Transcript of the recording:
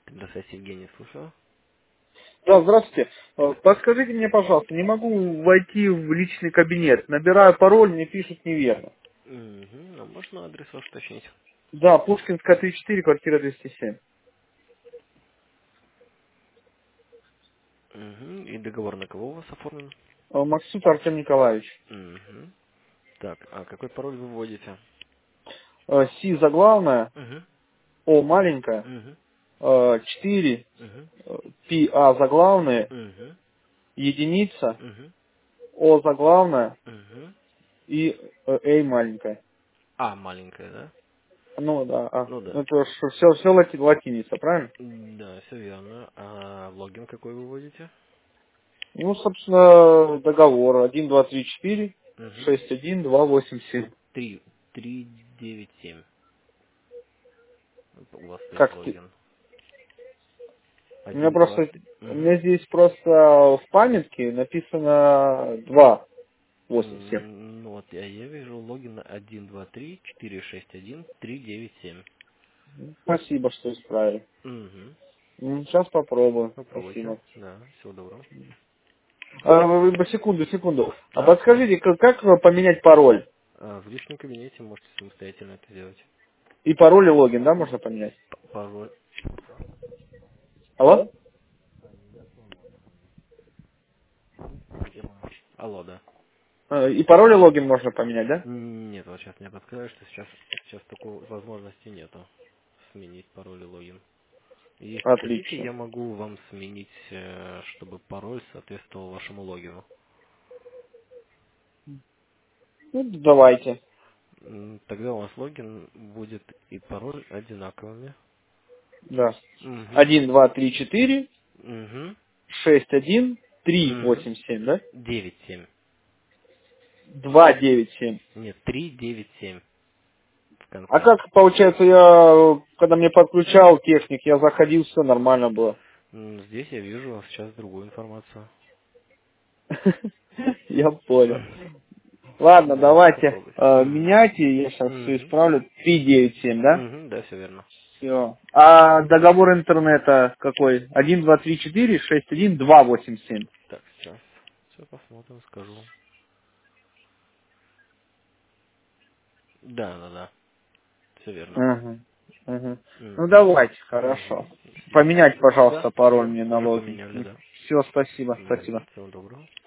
Здравствуйте, Евгений, слушаю. Да, здравствуйте. Подскажите мне, пожалуйста, не могу войти в личный кабинет. Набираю пароль, мне пишут неверно. Угу. А можно адрес ваш уточнить? Да, Пушкинская 34, квартира 207. Угу. И договор на кого у вас оформлен? Максут Артем Николаевич. Угу. Так, а какой пароль вы вводите? Си заглавная, Угу. О маленькая, Угу. 4, Угу. Пи А заглавные, Угу. единица, Угу. О заглавная Угу. и Эй маленькая. А, маленькая, да? Ну да, Ну да. это все латиница, правильно? Да, все верно. А логин какой вы вводите? Ну, собственно, договор 1, 2, 3, 4, Угу. 6, 1, 2, 8, 7. 3, 9, 7. У вас стоит Как ты? логин. У меня 1, 2, просто, 3. у Угу. меня здесь просто в памятке написано 2, 8, 7. Ну вот я вижу логин 1, 2, 3, 4, 6, 1, 3, 9, 7. Спасибо, что исправили. Угу. Сейчас попробую. Попробуйте. Спасибо. Да, всего доброго. Секунду. А Да. подскажите, как поменять пароль? В личном кабинете можете самостоятельно это сделать. И пароль, и логин, да, можно поменять? Пароль. Алло? Алло, да. И пароль, и логин можно поменять, да? Нет, вот сейчас мне подсказывают, что сейчас такой возможности нету сменить пароль и логин. Если хотите, Отлично. я могу вам сменить, чтобы пароль соответствовал вашему логину. Ну, давайте. Тогда у вас логин будет и пароль одинаковыми. Да. Угу. 1, 2, 3, 4, Угу. 6, 1, 3, Угу. 8, 7, да? 9, 7. 2, 9, 7. Нет, 3, 9, 7 в А конце. как, получается, я, когда мне подключал техник, я заходил, все нормально было. Здесь я вижу сейчас другую информацию. Я понял. Ладно, Да, давайте попробуйте. Угу. меняйте, я сейчас все Угу. исправлю. 397, да? Угу, да, все верно. Все. А договор интернета какой? 1, 2, 3, 4, 6, 1, 2, 8, 7. Так, сейчас. Все посмотрим, скажу. Да, да, да. Все верно. Ага. Ага. Ну Угу. давайте, хорошо. Угу. Поменять, Да, пожалуйста, пароль все, мне на уже логин. поменяли, да. Все, спасибо, Да, спасибо. всего доброго.